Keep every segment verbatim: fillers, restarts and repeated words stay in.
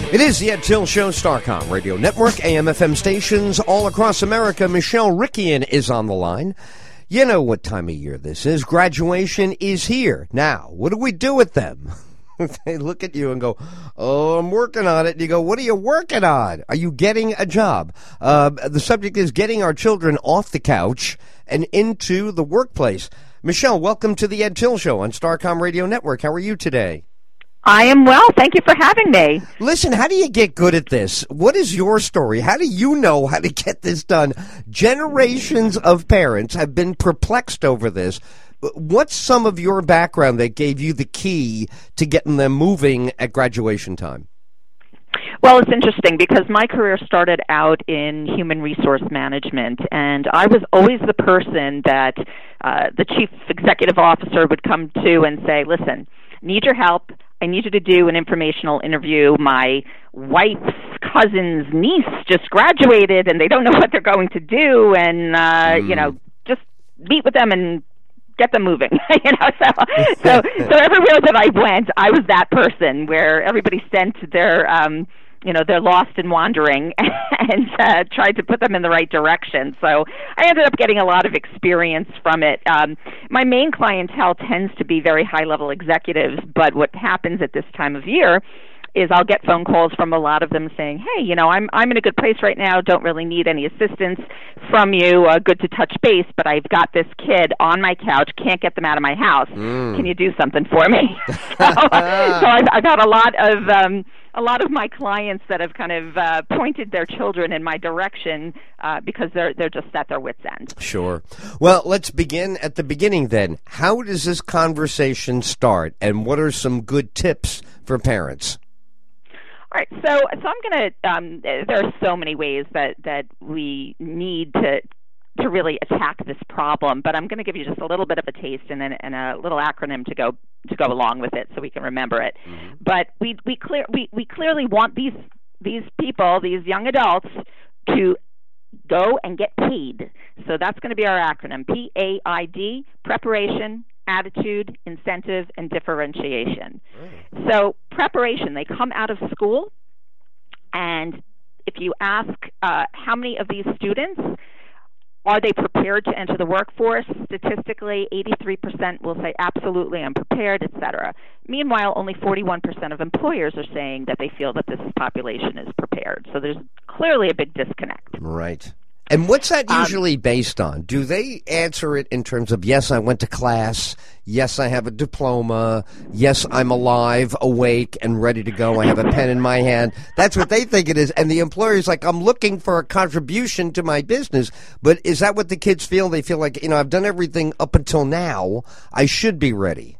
It is the Ed Till Show, Starcom Radio Network, A M F M stations all across America. Michelle Rickian is on the line. You know what time of year this is. Graduation is here. Now, what do we do with them? They look at you and go, oh, I'm working on it. And you go, what are you working on? Are you getting a job? Uh, the subject is getting our children off the couch and into the workplace. Michelle, welcome to the Ed Till Show on Starcom Radio Network. How are you today? I am well. Thank you for having me. Listen, how do you get good at this? What is your story? How do you know how to get this done? Generations of parents have been perplexed over this. What's some of your background that gave you the key to getting them moving at graduation time? Well, it's interesting because my career started out in human resource management, and I was always the person that uh, the chief executive officer would come to and say, listen, need your help. I need you to do an informational interview. My wife's cousin's niece just graduated, and they don't know what they're going to do, and, uh, mm. you know, just meet with them and get them moving. you know, so, so, so everywhere that I went, I was that person where everybody sent their, um, you know, they're lost and wandering and uh, tried to put them in the right direction. So I ended up getting a lot of experience from it. Um, my main clientele tends to be very high-level executives, but what happens at this time of year is I'll get phone calls from a lot of them saying, hey, you know, I'm I'm in a good place right now, don't really need any assistance from you, uh, good to touch base, but I've got this kid on my couch, can't get them out of my house. Mm. Can you do something for me? so so I've, I've had a lot of... Um, A lot of my clients that have kind of uh, pointed their children in my direction uh, because they're they're just at their wits' end. Sure. Well, let's begin at the beginning then. How does this conversation start, and what are some good tips for parents? All right. So so I'm going to. Um, there are so many ways that that we need to. to really attack this problem, but I'm going to give you just a little bit of a taste and then and a little acronym to go to go along with it so we can remember it. Mm-hmm. But we we clear we, we clearly want these these people, these young adults, to go and get paid. So that's going to be our acronym: P A I D, preparation, attitude, incentive, and differentiation. Mm. So preparation, they come out of school, and if you ask uh, how many of these students are they prepared to enter the workforce? Statistically, eighty-three percent will say, absolutely, I'm prepared, et cetera. Meanwhile, only forty-one percent of employers are saying that they feel that this population is prepared. So there's clearly a big disconnect. Right. And what's that usually um, based on? Do they answer it in terms of, yes, I went to class, yes, I have a diploma, yes, I'm alive, awake, and ready to go, I have a pen in my hand? That's what they think it is. And the employer's like, I'm looking for a contribution to my business. But is that what the kids feel? They feel like, you know, I've done everything up until now, I should be ready.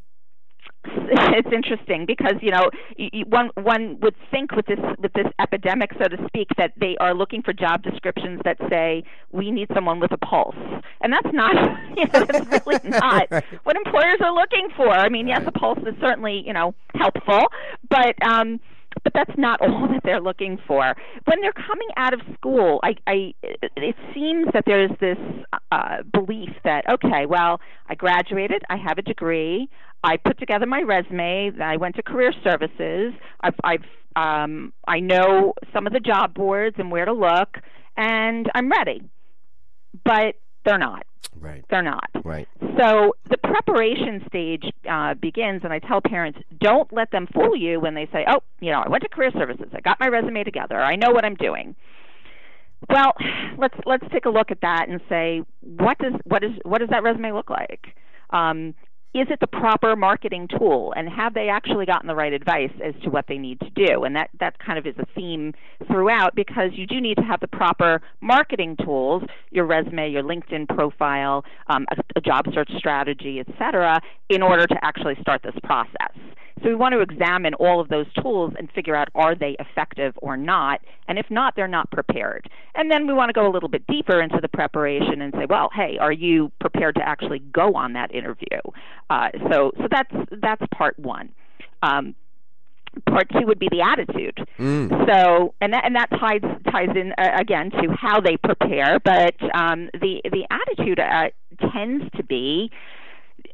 It's interesting because, you know, one one would think with this with this epidemic, so to speak, that they are looking for job descriptions that say we need someone with a pulse, and that's not, you know, that's really not what employers are looking for. I mean, yes, a pulse is certainly, you know, helpful, but um, but that's not all that they're looking for. When they're coming out of school, I, I it seems that there's this uh, belief that, okay, well, I graduated, I have a degree, I put together my resume, I went to career services, I've, I've um, I know some of the job boards and where to look, and I'm ready. But they're not. Right. They're not. Right. So the preparation stage uh, begins, and I tell parents, don't let them fool you when they say, oh, you know, I went to career services, I got my resume together, I know what I'm doing. Well, let's let's take a look at that and say, what does what is what does that resume look like? Um, is it the proper marketing tool, and have they actually gotten the right advice as to what they need to do? And that, that kind of is a theme throughout, because you do need to have the proper marketing tools, your resume, your LinkedIn profile, um, a, a job search strategy, et cetera, in order to actually start this process. So we want to examine all of those tools and figure out, are they effective or not? And if not, they're not prepared. And then we want to go a little bit deeper into the preparation and say, well, hey, are you prepared to actually go on that interview? Uh, so so that's that's part one. Um, part two would be the attitude. Mm. So and that, and that ties ties in uh, again to how they prepare. But um, the the attitude uh, tends to be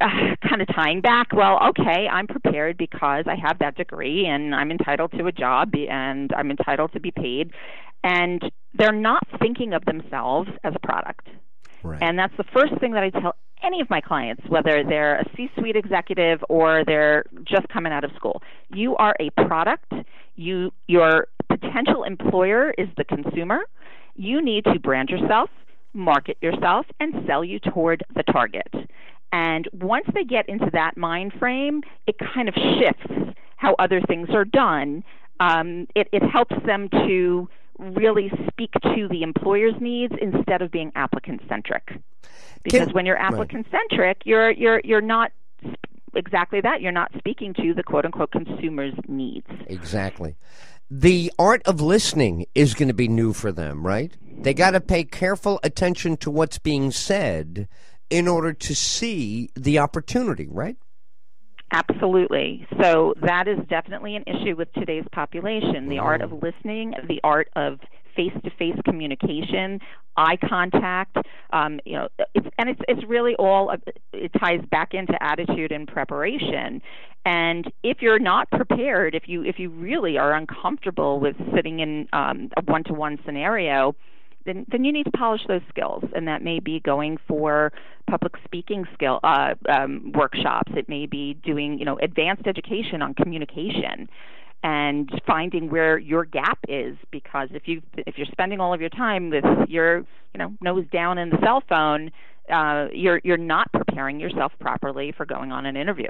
uh, kind of tying back, well, okay, I'm prepared because I have that degree and I'm entitled to a job and I'm entitled to be paid. And they're not thinking of themselves as a product. Right. And that's the first thing that I tell any of my clients, whether they're a C-suite executive or they're just coming out of school. You are a product. You, your potential employer is the consumer. You need to brand yourself, market yourself, and sell you toward the target. And once they get into that mind frame, it kind of shifts how other things are done. Um, it, it helps them to really speak to the employer's needs instead of being applicant-centric. Because Can, when you're applicant-centric, you're you're you're not exactly that. You're not speaking to the quote-unquote consumer's needs. Exactly. The art of listening is going to be new for them, right? They got to pay careful attention to what's being said in order to see the opportunity, right? Absolutely. So that is definitely an issue with today's population. The art of listening, the art of face-to-face communication, eye contact. Um, you know, it's, and it's it's really all it ties back into attitude and preparation. And if you're not prepared, if you if you really are uncomfortable with sitting in um, a one-to-one scenario, then then you need to polish those skills, and that may be going for public speaking skill uh, um, workshops. It may be doing you know advanced education on communication, and finding where your gap is. Because if you if you're spending all of your time with your you know nose down in the cell phone, uh, you're you're not preparing yourself properly for going on an interview.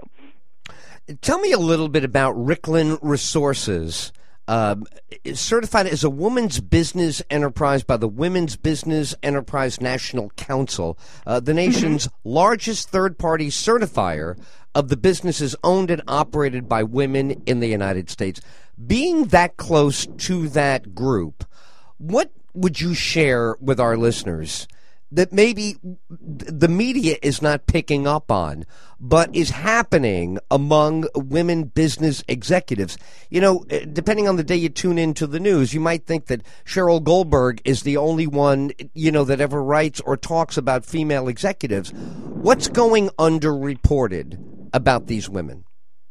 Tell me a little bit about Ricklin Resources. Um, certified as a woman's business enterprise by the Women's Business Enterprise National Council, uh, the nation's mm-hmm. largest third-party certifier of the businesses owned and operated by women in the United States. Being that close to that group, what would you share with our listeners that maybe the media is not picking up on, but is happening among women business executives? You know, depending on the day you tune into the news, you might think that Sheryl Goldberg is the only one, you know, that ever writes or talks about female executives. What's going underreported about these women?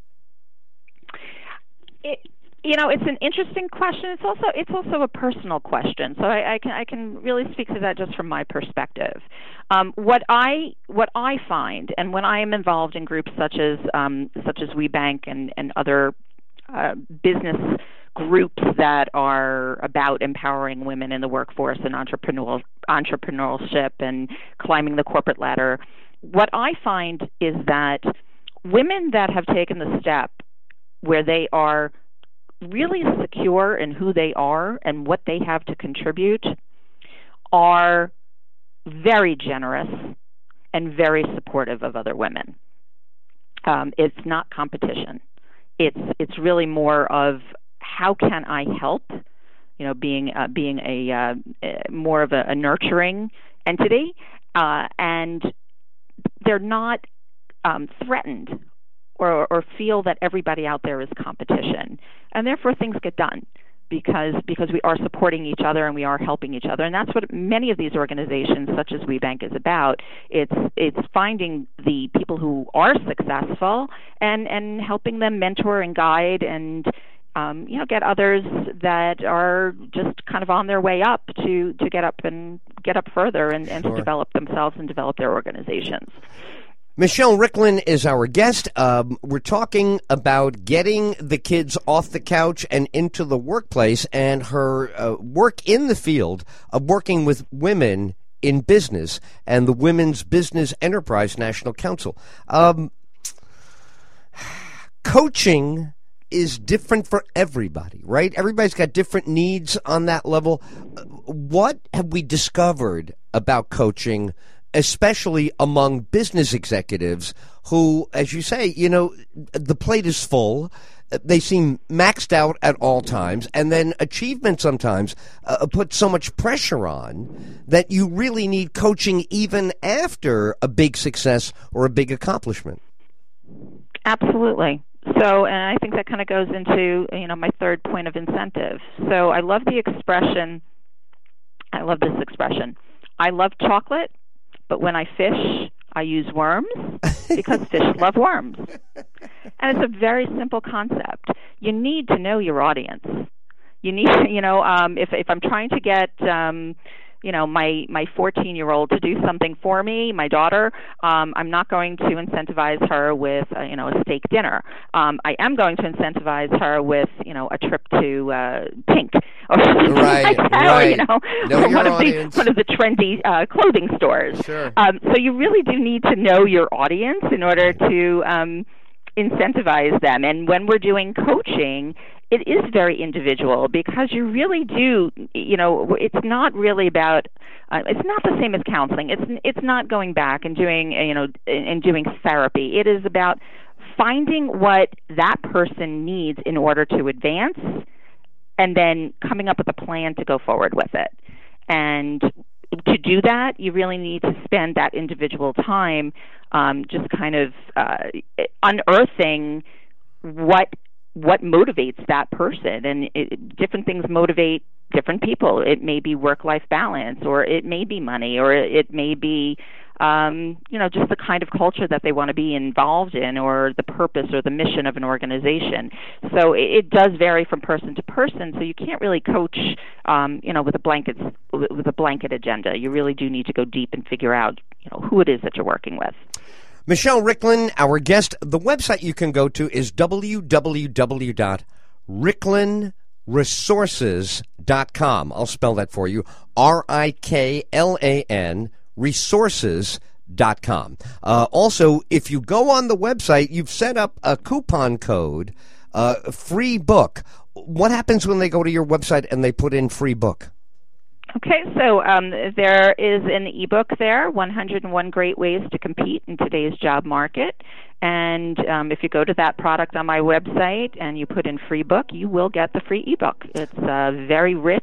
It, You know, it's an interesting question. It's also it's also a personal question. So I, I can I can really speak to that just from my perspective. Um, what I what I find, and when I am involved in groups such as um, such as WeBank and and other uh, business groups that are about empowering women in the workforce and entrepreneurial entrepreneurship and climbing the corporate ladder, what I find is that women that have taken the step where they are really secure in who they are and what they have to contribute are very generous and very supportive of other women. Um, it's not competition. It's it's really more of how can I help? You know, being uh, being a uh, more of a, a nurturing entity, uh, and they're not um, threatened Or, or feel that everybody out there is competition, and therefore things get done because because we are supporting each other and we are helping each other, and that's what many of these organizations, such as WeBank, is about. It's it's finding the people who are successful and and helping them mentor and guide and um, you know get others that are just kind of on their way up to to get up and get up further and, and sure. to develop themselves and develop their organizations. Michelle Ricklin is our guest. Um, we're talking about getting the kids off the couch and into the workplace, and her uh, work in the field of working with women in business and the Women's Business Enterprise National Council. Um, coaching is different for everybody, right? Everybody's got different needs on that level. What have we discovered about coaching, especially among business executives who, as you say, you know, the plate is full, they seem maxed out at all times, and then achievement sometimes uh, put so much pressure on that you really need coaching even after a big success or a big accomplishment? Absolutely. So, and I think that kind of goes into, you know, my third point of incentive. So I love the expression, I love this expression, I love chocolate, but when I fish, I use worms because fish love worms. And it's a very simple concept. You need to know your audience. You need, you know, um, if if I'm trying to get, um, you know, my my fourteen-year-old to do something for me, my daughter, um, I'm not going to incentivize her with, uh, you know, a steak dinner. Um, I am going to incentivize her with, you know, a trip to uh, Pink or something right, like that, right. or, you know, know or your one of audience. the one of the trendy uh, clothing stores. Sure. Um, so you really do need to know your audience in order to um, incentivize them. And when we're doing coaching, it is very individual because you really do, you know, it's not really about, uh, it's not the same as counseling. It's it's not going back and doing, you know, and doing therapy. It is about finding what that person needs in order to advance and then coming up with a plan to go forward with it. And to do that, you really need to spend that individual time um, just kind of uh, unearthing what what motivates that person. And it, different things motivate different people. It may be work-life balance, or it may be money, or it may be, um, you know, just the kind of culture that they want to be involved in, or the purpose or the mission of an organization. So it, it does vary from person to person. So you can't really coach, um, you know, with a blanket with a blanket agenda. You really do need to go deep and figure out, you know, who it is that you're working with. Michelle Ricklin, our guest. The website you can go to is w w w dot ricklin resources dot com. I'll spell that for you. R I K L A N resources dot com. Uh, also, if you go on the website, you've set up a coupon code, uh, free book. What happens when they go to your website and they put in free book? Okay, so um, there is an ebook there, one hundred one Great Ways to Compete in Today's Job Market. And um, if you go to that product on my website and you put in free book, you will get the free ebook. It's a very rich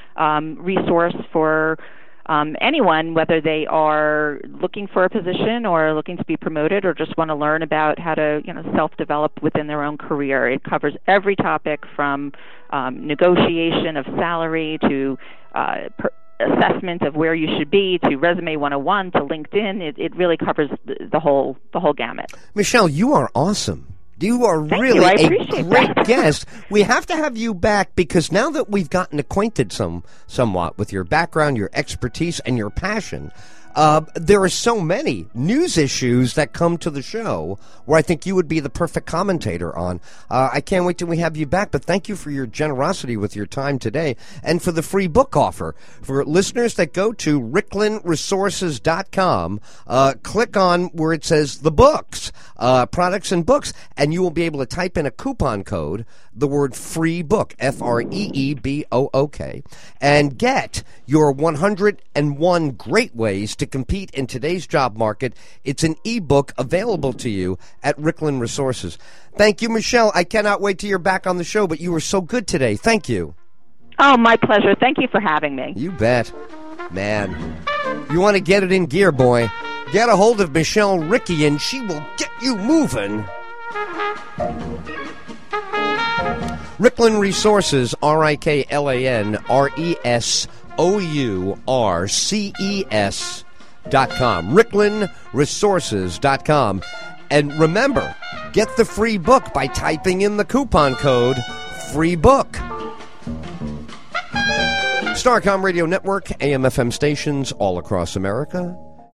um, resource for um, anyone, whether they are looking for a position or looking to be promoted or just want to learn about how to, you know, self-develop within their own career. It covers every topic from um, negotiation of salary to uh, per- assessment of where you should be to Resume one oh one to LinkedIn. It, it really covers the, the whole the whole gamut. Michelle, you are awesome. You are Thank really you. I a appreciate great that. guest. We have to have you back because now that we've gotten acquainted some somewhat with your background, your expertise, and your passion, uh, there are so many news issues that come to the show where I think you would be the perfect commentator on. Uh, I can't wait till we have you back, but thank you for your generosity with your time today and for the free book offer. For listeners that go to ricklin resources dot com, uh, click on where it says the books, uh, products and books, and you will be able to type in a coupon code, the word free book, F R E E B O O K, and get your one hundred one Great Ways to Compete in Today's Job Market. It's an ebook available to you at Ricklin Resources. Thank you, Michelle. I cannot wait till you're back on the show, but you were so good today. Thank you. Oh, my pleasure. Thank you for having me. You bet. Man, you want to get it in gear, boy. Get a hold of Michelle Ricky, and she will get you moving. Ricklin Resources, R I K L A N R E S O U R C E S dot com. Ricklin Resources dot com. And remember, get the free book by typing in the coupon code free book. Starcom Radio Network, A M F M stations all across America.